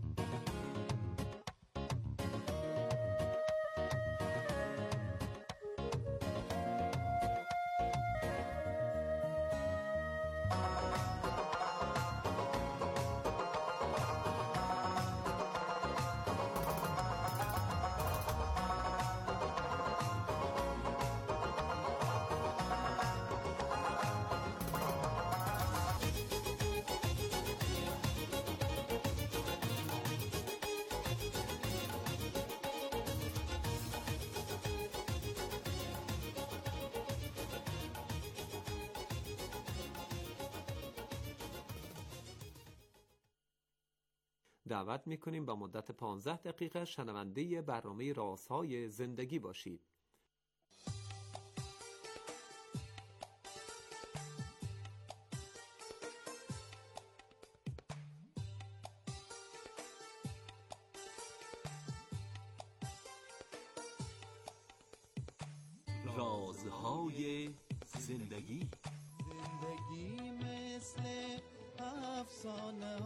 دعوت میکنیم با مدت پانزده دقیقه شنونده برنامه رازهای زندگی باشید. رازهای زندگی. زندگی مثل افسانه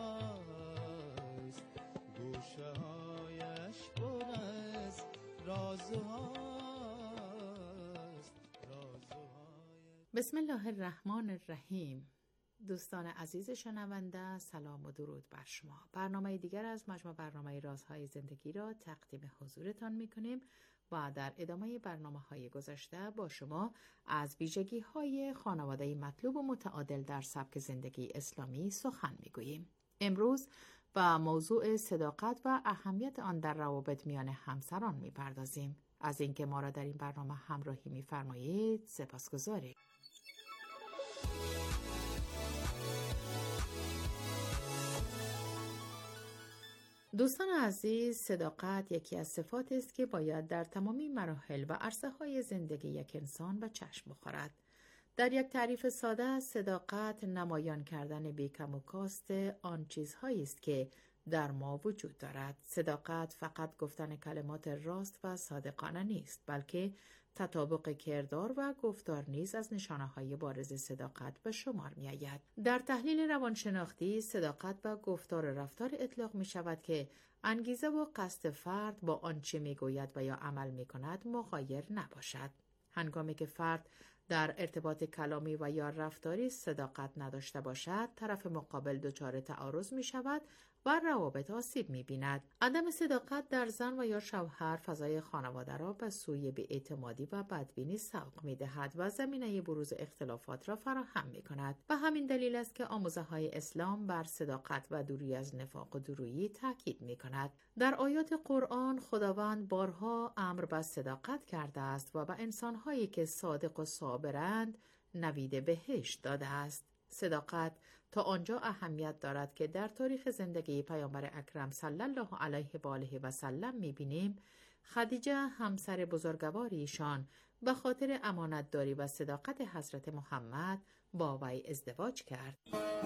هاست، گوشه هایش پر از رازهاست. بسم الله الرحمن الرحیم. دوستان عزیز شنونده، سلام و درود بر شما. برنامه دیگر از مجموع برنامه رازهای زندگی را تقدیم حضورتان میکنیم و در ادامه برنامه‌های گذشته با شما از ویژگی‌های خانواده مطلوب و متعادل در سبک زندگی اسلامی سخن می‌گوییم. امروز با موضوع صداقت و اهمیت آن در روابط میان همسران می‌پردازیم. از اینکه ما را در این برنامه همراهی می‌فرمایید سپاسگزاریم. دوستان عزیز، صداقت یکی از صفات است که باید در تمامی مراحل و عرصه‌های زندگی یک انسان به چشم بخورد. در یک تعریف ساده، صداقت نمایان کردن بی‌کم و کاست آن چیزهایی است که در ما وجود دارد. صداقت فقط گفتن کلمات راست و صادقانه نیست، بلکه تطابق کردار و گفتار نیز از نشانه‌های بارز صداقت به شمار می‌آید. در تحلیل روانشناختی، صداقت و گفتار و رفتار اطلاق می‌شود که انگیزه و قصد فرد با آنچه می‌گوید و یا عمل می‌کند مغایر نباشد. هنگامی که فرد در ارتباط کلامی و یا رفتاری صداقت نداشته باشد، طرف مقابل دچار تعارض می‌شود و روابط آسیب می‌بیند. عدم صداقت در زن و یا شوهر فضای خانواده را به سوی بی‌اعتمادی و بدبینی سوق می‌دهد و زمینه بروز اختلافات را فراهم می‌کند. و همین دلیل است که آموزه‌های اسلام بر صداقت و دوری از نفاق و دورویی تاکید می‌کند. در آیات قرآن خداوند بارها امر به صداقت کرده است و به انسان‌هایی که صادق و صابرند نوید بهشت داده است. صداقت تا آنجا اهمیت دارد که در تاریخ زندگی پیامبر اکرم صلی الله علیه و آله و سلم می‌بینیم خدیجه همسر بزرگوار ایشان به خاطر امانتداری و صداقت حضرت محمد با وی ازدواج کرد.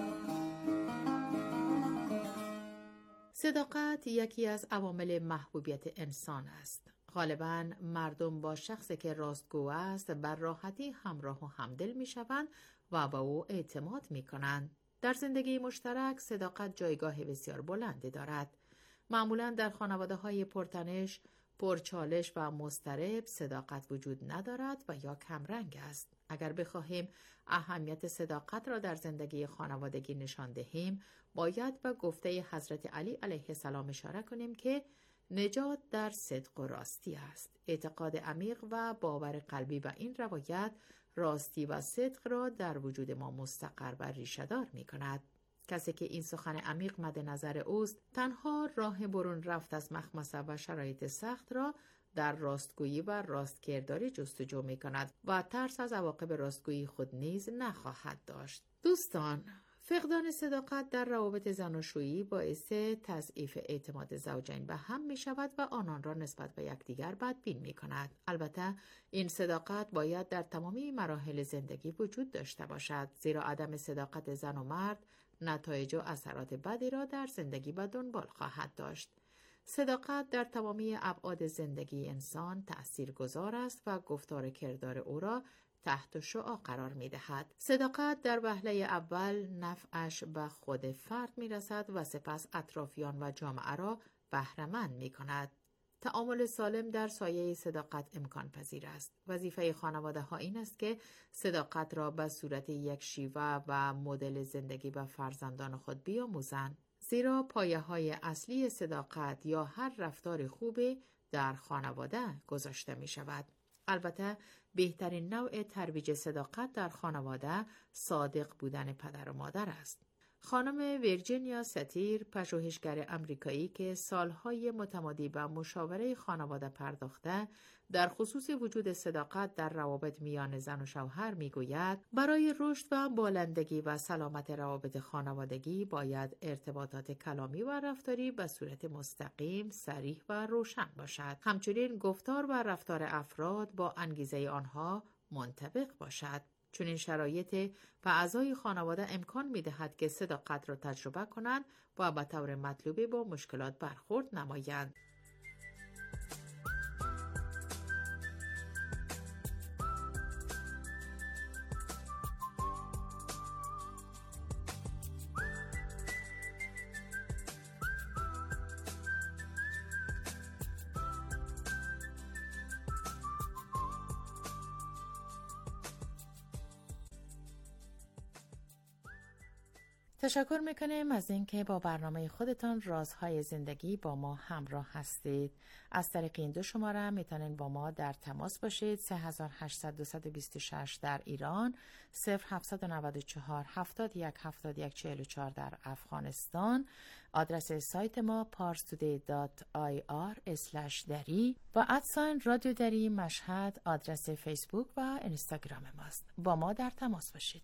صداقت یکی از عوامل محبوبیت انسان است. غالباً مردم با شخصی که راستگو است بر راحتی همراه و همدل می‌شوند و به او اعتماد می‌کنند. در زندگی مشترک صداقت جایگاه بسیار بلندی دارد. معمولاً در خانواده‌های پرتنش، پرچالش و مضطرب صداقت وجود ندارد و یا کمرنگ است. اگر بخواهیم اهمیت صداقت را در زندگی خانوادگی نشان دهیم، باید به گفته حضرت علی علیه السلام اشاره کنیم که نجات در صدق و راستی است. اعتقاد عمیق و باور قلبی به این روایت راستی و صدق را در وجود ما مستقر و ریشه‌دار می‌کند. کسی که این سخن عمیق مد نظر اوست، تنها راه برون رفت از مخمصه و شرایط سخت را در راستگویی و راستکرداری جستجو می‌کند و ترس از عواقب راستگویی خود نیز نخواهد داشت. دوستان، فقدان صداقت در روابط زناشویی باعث تضعیف اعتماد زوجین به هم می شود و آنان را نسبت به یکدیگر بدبین می کند. البته این صداقت باید در تمامی مراحل زندگی وجود داشته باشد، زیرا عدم صداقت زن و مرد نتایج و اثرات بدی را در زندگی به دنبال خواهد داشت. صداقت در تمامی ابعاد زندگی انسان تأثیرگذار است و گفتار کردار او را تحت شعاع قرار می دهد. صداقت در وهله اول نفعش به خود فرد می رسد و سپس اطرافیان و جامعه را بهره‌مند می کند. تعامل سالم در سایه صداقت امکان پذیر است. وظیفه خانواده ها این است که صداقت را به صورت یک شیوه و مدل زندگی به فرزندان خود بیاموزند. زیرا پایه های اصلی صداقت یا هر رفتار خوبی در خانواده گذاشته می شود. البته بهترین نوع ترویج صداقت در خانواده صادق بودن پدر و مادر است. خانم ویرجینیا ستیر، پژوهشگر آمریکایی که سالهای متمادی به مشاوره خانواده پرداخته در خصوص وجود صداقت در روابط میان زن و شوهر میگوید برای رشد و بالندگی و سلامت روابط خانوادگی باید ارتباطات کلامی و رفتاری به صورت مستقیم، صریح و روشن باشد. همچنین گفتار و رفتار افراد با انگیزه آنها منطبق باشد. چون این شرایط به اعضای خانواده امکان می‌دهد که صداقت را تجربه کنند و به طور مطلوبی با مشکلات برخورد نمایند. تشکر میکنیم از اینکه با برنامه خودتان رازهای زندگی با ما همراه هستید. از طریق این دو شماره میتونید با ما در تماس باشید. سه هزار و هشتصد و بیست و شش در ایران، صفر هفتصد و نود و چهار هفتاد و یک هفتاد و یک چهل و چهار در افغانستان. آدرس سایت ما پارس تودی دات آی آر اسلش دری و ادساین رادیو دری مشهد آدرس فیسبوک و اینستاگرام ماست. با ما در تماس باشید.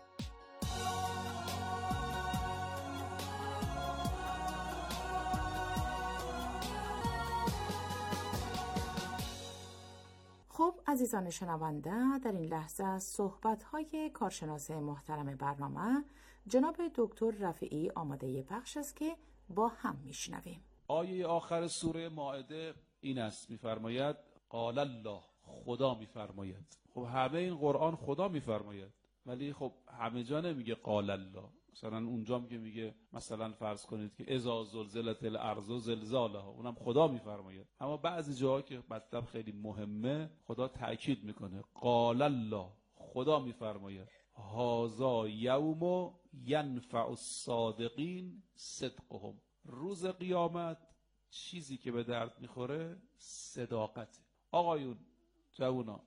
خب عزیزان شنونده، در این لحظه از صحبت‌های کارشناس محترم برنامه جناب دکتر رفیعی آماده پخش است که با هم میشنویم. آیه آخر سوره مائده این است، میفرماید قال الله، خدا میفرماید. خب همه این قرآن خدا میفرماید، ولی خب همه جا نمیگه قال الله. مثلا اونجا که میگه مثلا فرض کنید که اذا زلزلت الارض زلزالها، اونم خدا میفرماید. اما بعضی جاها که مطلب خیلی مهمه خدا تأکید میکنه قال الله، خدا میفرماید هذا یوم ینفع الصادقین صدقهم. روز قیامت چیزی که به درد میخوره صداقته. آقایون جوونا،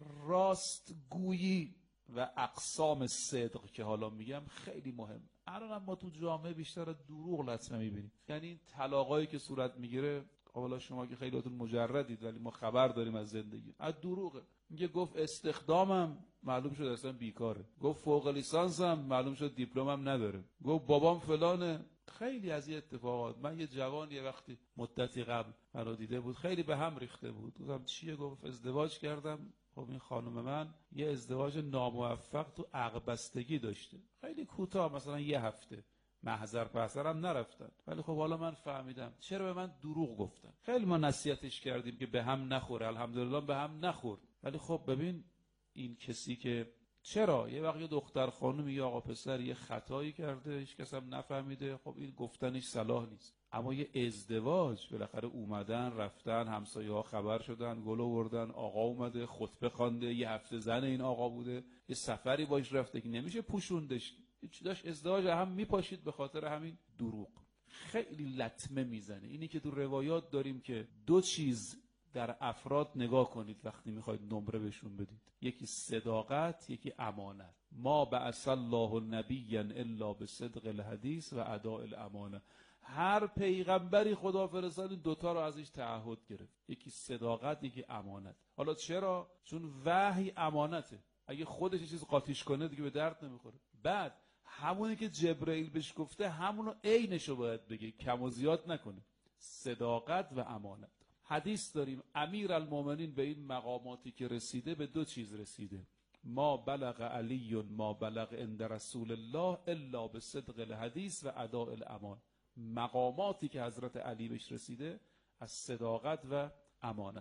راستگویی و اقسام صدق که حالا میگم خیلی مهم. الان ما تو جامعه بیشتر دروغ لطمه میبینیم. یعنی این طلاقایی که صورت میگیره، حالا شما که خیلیاتون مجردید ولی ما خبر داریم از زندگی، از دروغه. میگه گفت استخدامم، معلوم شد اصلا بیکاره. گفت فوق لیسانسم، معلوم شد دیپلمم نداره. گفت بابام فلانه. خیلی از این اتفاقات. من یه جوان یه وقتی مدتی قبل منو دیده بود، خیلی به هم ریخته بود. گفتم چیه؟ گفت ازدواج کردم. خب این خانم من یه ازدواج ناموفق تو عقبستگی داشته، خیلی کوتاه، مثلا یه هفته، محضر پسرم نرفتن. ولی خب حالا من فهمیدم چرا به من دروغ گفتن. خیلی ما نصیحتش کردیم که به هم نخوره، الحمدلله به هم نخورد. ولی خب ببین این کسی که چرا یه وقت یه دختر خانم یا آقا پسر یه خطایی کرده، هیچ کس هم نفهمیده، خب این گفتنش صلاح نیست. اما یه ازدواج بالاخره اومدن رفتن، همسایه ها خبر شدن، گل آوردن، آقا اومده خطبه خوانده، یه هفته زن این آقا بوده، یه سفری باش رفته که نمیشه پوشوندش. هیچ داشت ازدواج هم میپاشید به خاطر همین دروغ. خیلی لطمه میزنه اینی که تو روایات داریم که دو چیز در افراد نگاه کنید وقتی میخواید نمره بهشون بدید، یکی صداقت، یکی امانت. ما بعث الله نبیا الا بصدق الحدیث و اداء الامانه. هر پیغمبری خدا فرستاد این دوتا رو ازش تعهد گرفت، یکی صداقت، یکی امانت. حالا چرا؟ چون وحی امانته، اگه خودش چیز قاطیش کنه دیگه به درد نمیخوره. بعد همونی که جبرئیل بهش گفته همونو عینشو باید بگه، کم و زیاد نکنه. صداقت و امانت. حدیث داریم امیر المومنین به این مقاماتی که رسیده به دو چیز رسیده: ما بلغ علی ما بلغ عند رسول الله الا بصدق الحدیث و اداء الامان. مقاماتی که حضرت علی بهش رسیده از صداقت و امانت.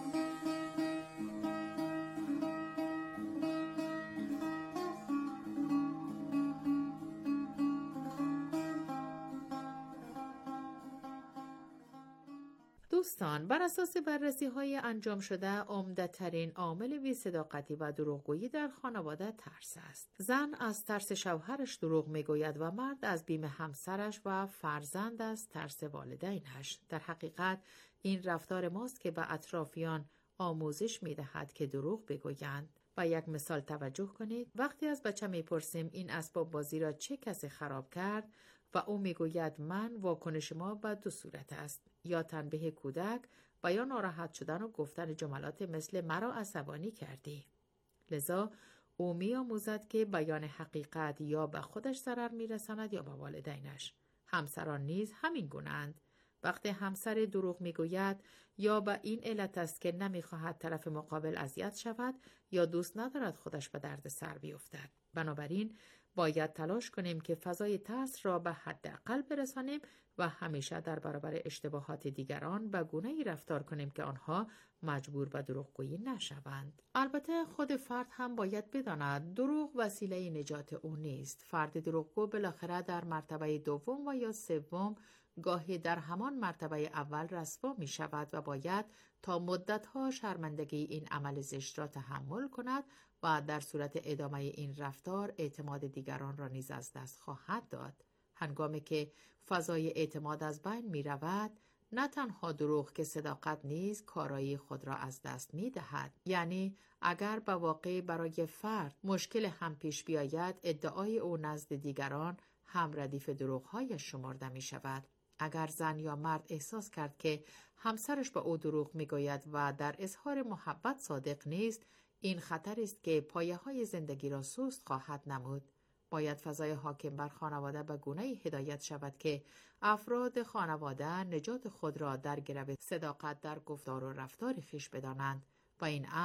دوستان، بر اساس بررسی های انجام شده عمده‌ترین عامل بی‌صداقتی و دروغگویی در خانواده ترس است. زن از ترس شوهرش دروغ میگوید و مرد از بیم همسرش و فرزند از ترس والدینش. در حقیقت این رفتار ماست که به اطرافیان آموزش میدهد که دروغ بگویند. و یک مثال توجه کنید. وقتی از بچه میپرسیم این اسباب بازی را چه کسی خراب کرد و او میگوید من، واکنش ما به دو صورت است: یا تنبیه کودک و یا ناراحت شدن و گفتن جملات مثل مرا عصبانی کردی. لذا او می‌آموزد که بیان حقیقت یا به خودش ضرر میرساند یا به والدینش. همسران نیز همین گونه‌اند. وقتی همسر دروغ میگوید یا به این علت است که نمیخواهد طرف مقابل اذیت شود یا دوست ندارد خودش به درد سر بیفتد. بنابراین باید تلاش کنیم که فضای ترس را به حداقل برسانیم و همیشه در برابر اشتباهات دیگران به گونه‌ای رفتار کنیم که آنها مجبور به دروغگویی نشوند. البته خود فرد هم باید بداند دروغ وسیله نجات او نیست. فرد دروغگو بالاخره در مرتبه دوم و یا سوم، گاهی در همان مرتبه اول رسوا می شود و باید تا مدتها شرمندگی این عمل زشت را تحمل کند و در صورت ادامه این رفتار اعتماد دیگران را نیز از دست خواهد داد. هنگامی که فضای اعتماد از بین می رود، نه تنها دروغ که صداقت نیز کارایی خود را از دست می دهد. یعنی اگر به واقع برای فرد مشکل هم پیش بیاید، ادعای او نزد دیگران هم ردیف دروغ‌هایش شمرده می شود. اگر زن یا مرد احساس کرد که همسرش به او دروغ می گوید و در اظهار محبت صادق نیست، این خطر است که پایه‌های زندگی را سست خواهد نمود. باید فضای حاکم بر خانواده به گونه‌ای هدایت شود که افراد خانواده نجات خود را در گرو صداقت در گفتار و رفتار خویش بدانند و این امر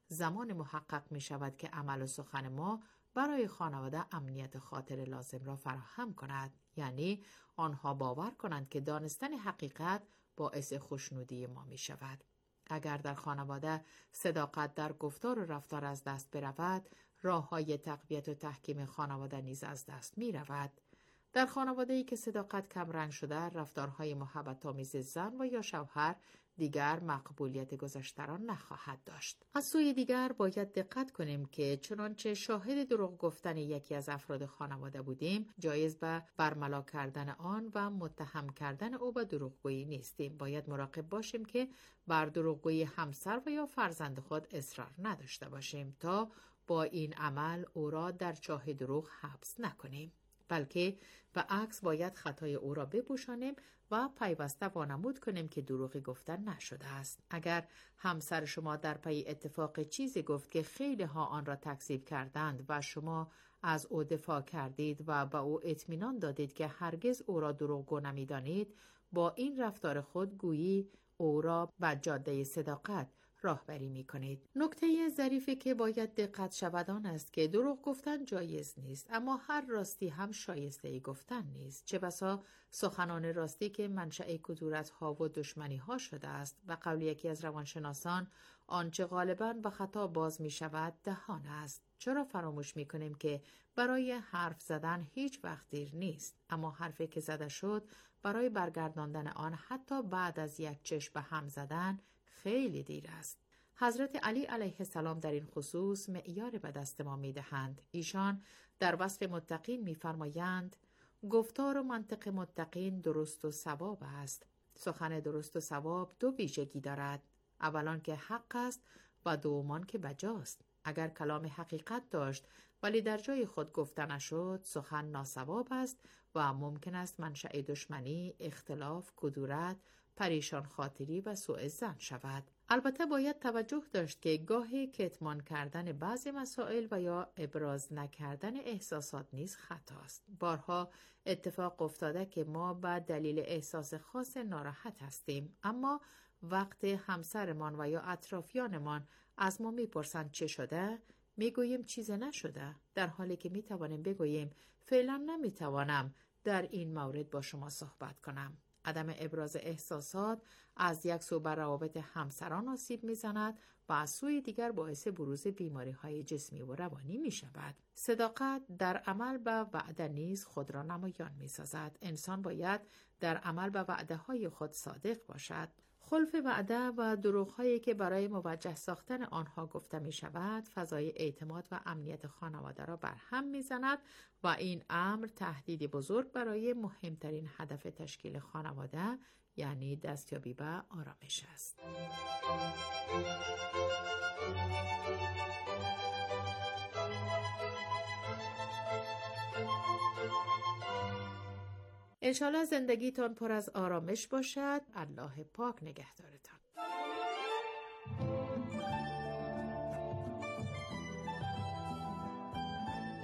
زمان محقق می شود که عمل و سخن ما برای خانواده امنیت خاطر لازم را فراهم کند. یعنی آنها باور کنند که دانستن حقیقت باعث خوشنودی ما می شود. اگر در خانواده صداقت در گفتار و رفتار از دست برود، راه‌های تقویت و تحکیم خانواده نیز از دست می رود. در خانواده‌ای که صداقت کمرنگ شده، رفتارهای محبت‌آمیز زن و یا شوهر دیگر مقبولیت گذشتران نخواهد داشت. از سوی دیگر باید دقت کنیم که چنانچه شاهد دروغ گفتن یکی از افراد خانواده بودیم، جایز به برملا کردن آن و متهم کردن او به دروغگویی نیستیم. باید مراقب باشیم که بر دروغگویی همسر و یا فرزند خود اصرار نداشته باشیم تا با این عمل او را در چاه دروغ حبس نکنیم، بلکه به عکس باید خطای او را بپوشانیم و پیوسته وانمود کنیم که دروغی گفتن نشده است. اگر همسر شما در پی اتفاق چیزی گفت که خیلی ها آن را تکذیب کردند و شما از او دفاع کردید و به او اطمینان دادید که هرگز او را دروغگو نمی‌دانید، با این رفتار خود گویی او را به جاده صداقت راهبری می کنید. نکته ظریفی که باید دقت شود آن است که دروغ گفتن جایز نیست، اما هر راستی هم شایسته ای گفتن نیست. چه بسا سخنان راستی که منشأ کدورت ها و دشمنی ها شده است. و قول یکی از روانشناسان، آنچه غالباً به خطا باز می شود دهان است. چرا فراموش می کنیم که برای حرف زدن هیچ وقت دیر نیست، اما حرفی که زده شد برای برگرداندن آن حتی بعد از یک چشم به هم زدن خیلی دیر است. حضرت علی علیه السلام در این خصوص معیار به دست ما می دهند. ایشان در وصف متقین می فرمایند گفتار و منطق متقین درست و صواب است. سخن درست و صواب دو ویژگی دارد. اولان که حق است و دومان که بجاست. اگر کلام حقیقت داشت ولی در جای خود گفته نشد، سخن ناصواب است و ممکن است منشأ دشمنی، اختلاف، کدورت، پریشان خاطری و سوء ظن شود. البته باید توجه داشت که گاهی کتمان کردن بعضی مسائل و یا ابراز نکردن احساسات نیز خطاست. بارها اتفاق افتاده که ما به دلیل احساس خاص ناراحت هستیم، اما وقت همسرمان و یا اطرافیانمان از ما میپرسند چه شده، میگوییم چیز نشده، در حالی که میتوانیم بگوییم فعلا نمیتوانم در این مورد با شما صحبت کنم. عدم ابراز احساسات از یک سو بر روابط همسران آسیب میزند و از سوی دیگر باعث بروز بیماری های جسمی و روانی می شود. صداقت در عمل به وعده نیز خود را نمایان می سازد. انسان باید در عمل به وعده های خود صادق باشد. خلف وعده و دروغ‌هایی که برای موجه ساختن آنها گفته می شود، فضای اعتماد و امنیت خانواده را برهم می زند و این امر تهدیدی بزرگ برای مهمترین هدف تشکیل خانواده، یعنی دستیابی به آرامش است. انشالله زندگیتان پر از آرامش باشد. الله پاک نگهدارتان.